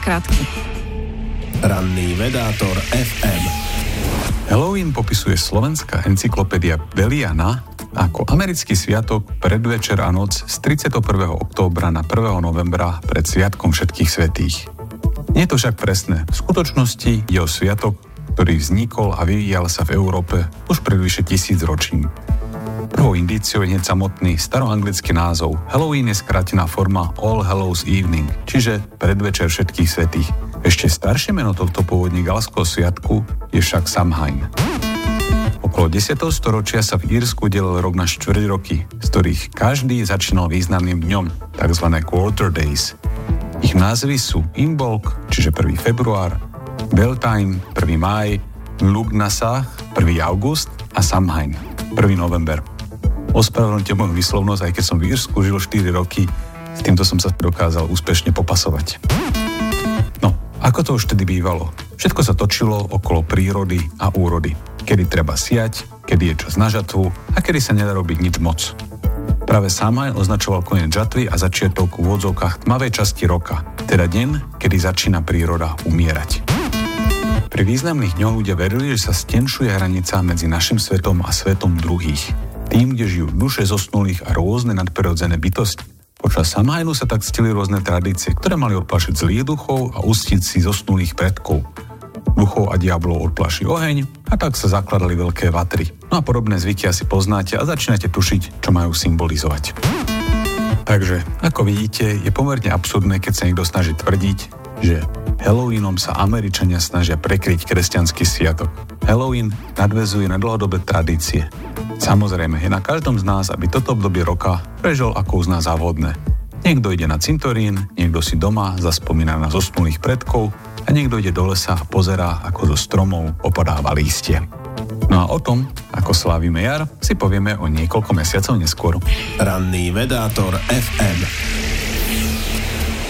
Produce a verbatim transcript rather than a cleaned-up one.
krátky. Ranný vedátor ef em. Halloween popisuje slovenská encyklopédia Beliana ako americký sviatok predvečer a noc z tridsiateho prvého októbra na prvého novembra pred sviatkom všetkých svätých. Nie je to však presné. V skutočnosti je o sviatok, ktorý vznikol a vyvíjal sa v Európe už pred vyše tisíc ročím. Prvou indíciou je hneď samotný staroanglický názov. Halloween je skrátená forma All Hallows Evening, čiže predvečer všetkých svätých. Ešte staršie meno tohto pôvodne galského sviatku je však Samhain. Okolo desiateho storočia sa v Írsku delil rok na štvrť roky, z ktorých každý začínal významným dňom, tzv. Quarter Days. Ich názvy sú Imbolc, čiže prvý február, Beltane, prvý máj, Lugnasach, prvý august a Samhain, prvý november. Ospravedlňte moju výslovnosť, aj keď som v Írsku žil štyri roky, s týmto som sa dokázal úspešne popasovať. No, ako to už tedy bývalo? Všetko sa točilo okolo prírody a úrody. Kedy treba siať, kedy je čas na žatvu a kedy sa nedá robiť nič moc. Práve Samhain označoval koniec žatvy a začiatok v úvodzovkách tmavej časti roka, teda deň, kedy začína príroda umierať. Pri významných dňoch ľudia verili, že sa stenšuje hranica medzi našim svetom a svetom druhých, tým, kde žijú duše zosnulých a rôzne nadprirodzené bytosti. Počas Samhainu sa tak ctili rôzne tradície, ktoré mali odplašiť zlých duchov a uctiť si zosnulých predkov. Duchov a diablov odplaší oheň a tak sa zakladali veľké vatry. No a podobné zvyky asi poznáte a začínate tušiť, čo majú symbolizovať. Takže, ako vidíte, je pomerne absurdné, keď sa niekto snaží tvrdiť, že Halloweenom sa Američania snažia prekryť kresťanský sviatok. Halloween nadväzuje na dlhodobé tradície. Samozrejme, je na každom z nás, aby toto obdobie roka prežil ako uzná za vhodné. Niekto ide na cintorín, niekto si doma zaspomína na zosnulých predkov a niekto ide do lesa a pozerá, ako zo stromov opadáva lístie. No a o tom, ako slávime jar, si povieme o niekoľko mesiacov neskôr. Ranný vedátor ef em.